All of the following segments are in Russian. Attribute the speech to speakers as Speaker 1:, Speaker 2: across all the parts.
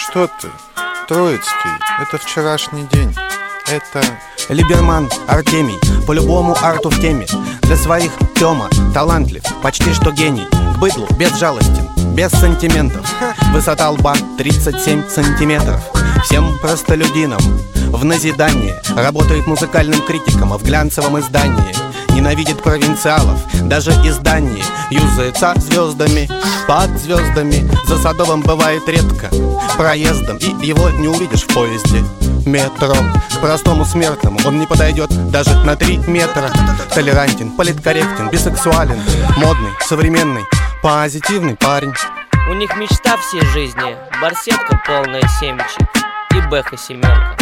Speaker 1: что ты? Троицкий, это вчерашний день. Это...
Speaker 2: Либерман Артемий, по-любому арту в теме. Для своих Тёма талантлив, почти что гений. К быдлу безжалостен, без сантиментов. Высота лба 37 сантиметров. Всем простолюдинам в назидание. Работает музыкальным критиком, а в глянцевом издании. Ненавидит провинциалов, даже издание. Юзается звездами, под звездами. За Садовым бывает редко проездом, и его не увидишь в поезде метро. К простому смертному он не подойдет даже на 3 метра. Толерантен, политкорректен, бисексуален, модный, современный, позитивный парень.
Speaker 3: У них мечта всей жизни, барсетка полная семечек и бэха семерка.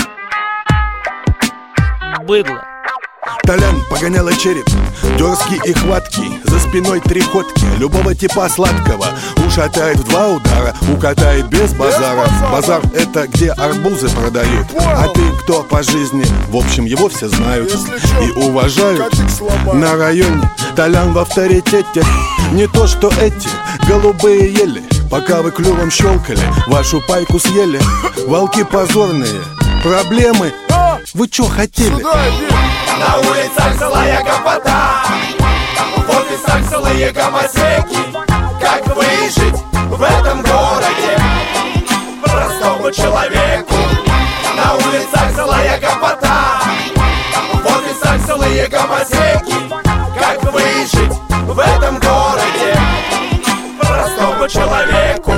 Speaker 3: Быдло.
Speaker 4: Толян погоняла череп, дерзкий и хваткий, за спиной 3 ходки, любого типа сладкого. Ушатает в 2 удара, укатает без базара. Базар — это где арбузы продают. А ты кто по жизни? В общем, его все знают и уважают. На районе Толян в авторитете. Не то что эти голубые ели. Пока вы клювом щелкали, вашу пайку съели. Волки позорные, проблемы. Вы чё хотели?
Speaker 5: На улицах злая гопота, в офисах злые гомосеки. Как выжить в этом городе простому человеку? На улицах злая гопота, в офисах злые гомосеки. Как выжить в этом городе простому человеку?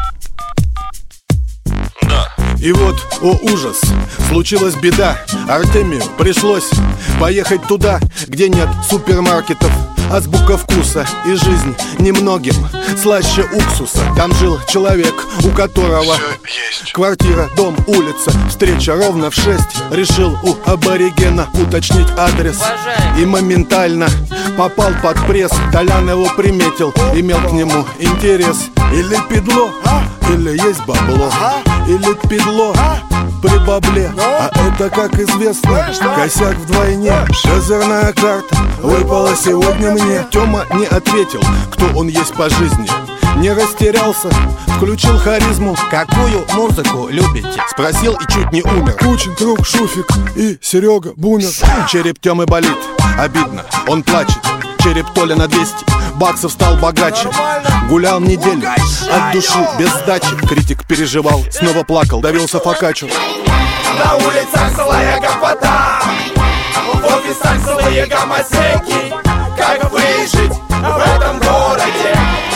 Speaker 4: И вот, о ужас, случилась беда. Артемию пришлось поехать туда, где нет супермаркетов. Азбука вкуса и жизнь немногим слаще уксуса. Там жил человек, у которого квартира, дом, улица. Встреча ровно в 6. Решил у аборигена уточнить адрес и моментально попал под пресс. Толян его приметил, имел к нему интерес. Или педло, или есть бабло, или педло при бабле. А это, как известно, косяк вдвойне. Козырная карта выпала сегодня мне. Тёма не ответил, кто он есть по жизни. Не растерялся, включил харизму.
Speaker 2: Какую музыку любите?
Speaker 4: Спросил и чуть не умер. Кучин, Круг, Шуфик и Серега Бунер. Череп Тёмы болит, обидно, он плачет. Череп Толя на 200 баксов стал богаче. Гулял неделю от души, без сдачи. Критик переживал, снова плакал, давился фокаччо.
Speaker 5: На улицах злая гопота, в офисах злые гомосеки. Как выжить в этом городе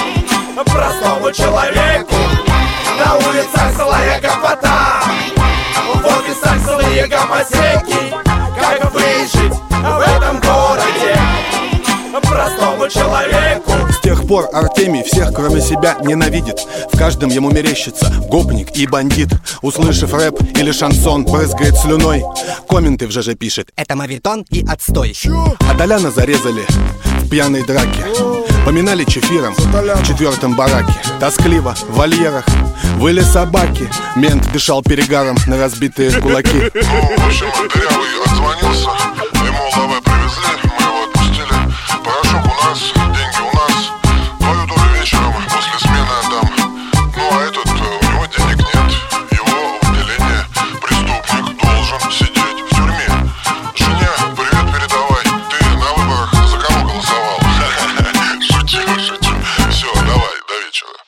Speaker 5: простому человеку? На улицах злая гопота, в офисах злые гомосеки. Как выжить в этом городе простому человеку?
Speaker 4: С тех пор Артемий всех, кроме себя, ненавидит. В каждом ему мерещится гопник и бандит. Услышав рэп или шансон, брызгает слюной. Комменты в ЖЖ пишет:
Speaker 2: это моветон и отстой.
Speaker 4: А Толяна зарезали в пьяной драке. Поминали чефиром в 4-м бараке. Тоскливо в вольерах выли собаки. Мент дышал перегаром на разбитые кулаки.
Speaker 6: Ну, в общем, дырявый отзвонился. Ему лавы привезли, мы его отпустили. Порошок у нас, деньги у нас. Твою долю вечером после смены отдам. Ну, а этот, у него денег нет. Его в отделении преступник должен сидеть в тюрьме. Жене привет передавай. Ты на выборах за кого голосовал? Шучу. Все, давай, до вечера.